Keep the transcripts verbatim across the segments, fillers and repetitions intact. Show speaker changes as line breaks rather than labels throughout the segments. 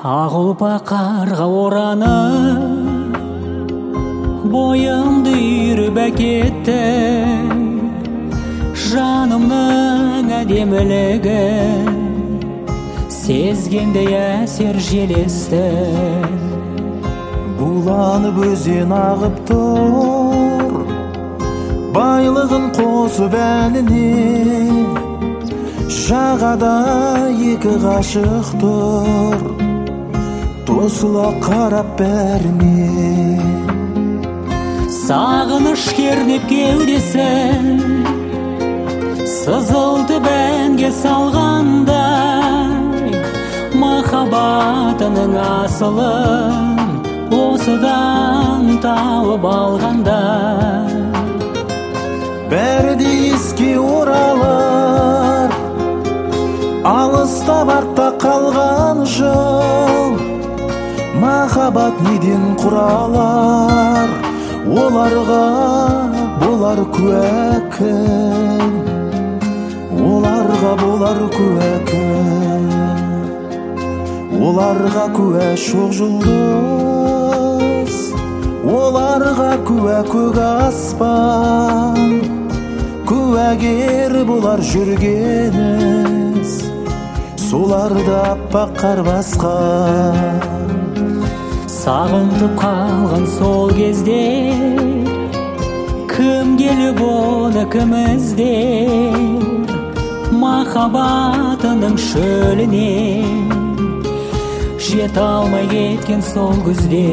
Ақ ұлпа қарға оранып, бойымды үйіріп әкетті. Жанымның әдемілігі сезгендей әсер желесті.
Буланып өзен ағып тұр, байлығын қосып әніне. Жағада екі ғашық тұр, тосыла қарап бәріне.
Сағыныш кернеп кеудесін, сызылтып әнге салғандай, махаббатының асылын осыдан тауып алғандай.
Бәрі де еске оралар, алыста артта қалған жыл. Махаббат неден құралар, оларға болар куә кім. Оларға болар куә кім. Оларға куә шоқ жұлдыз, оларға куә көк аспан. Куәгер болар жүргеніз, соларда аппақ қар басқан.
Сағынтып қалған сол кезде, кім келіп оны кім іздер? Махаббатының шөліне жете алмай кеткен сол күзде.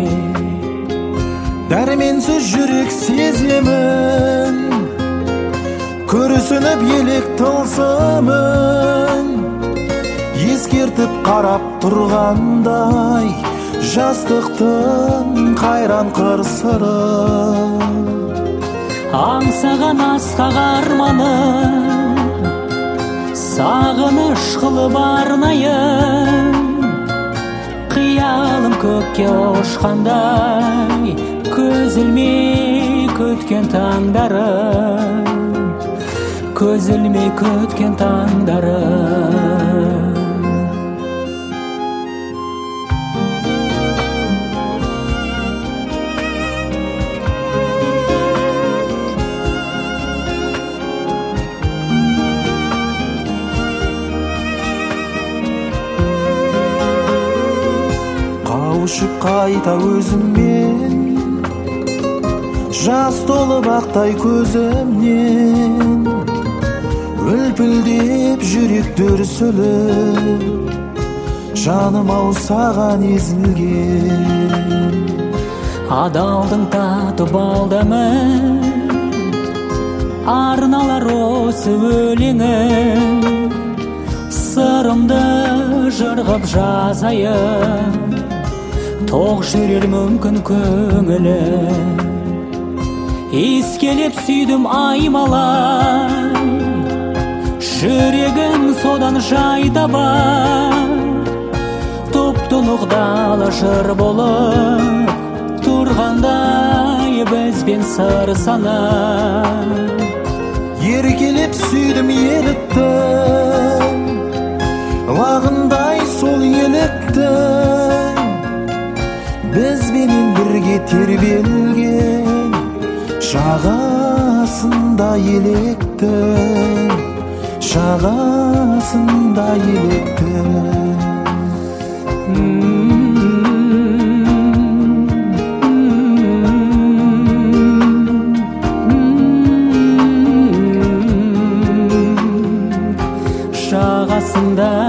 Дәрменсіз жүрек сеземін, күрсініп елек тылсымын. Ескертіп қарап тұрғандай, жастықтың қайран қыр-сырын.
Аңсаған асқақ арманым, сағыныш қылып арнайын. Қиялым көкке ұшқандай, көз ілмей көткен таңдарым, көз ілмей көткен таңдарым.
Қауышып қайта өзіммен, жас толып ақтай көзімнен. Үлпілдеп жүрек дүрсіліп, жаным ау саған езілген.
Адалдың татып алдымы, арналар осы өлеңім. Сырымды жырғып жазайын, тоқ жүрер мүмкін көңілім. Искелеп сүйдім аймалай, жүрегім содан жай табар. Тұп-тұнық жыр болып тұрғандай, бізбен сыр санар.
Еркелеп сүйдім еріттім, лағындай сол еліктің. Бізбенен бірге тербелген, жағасында електің, жағасында електің.
Жағасында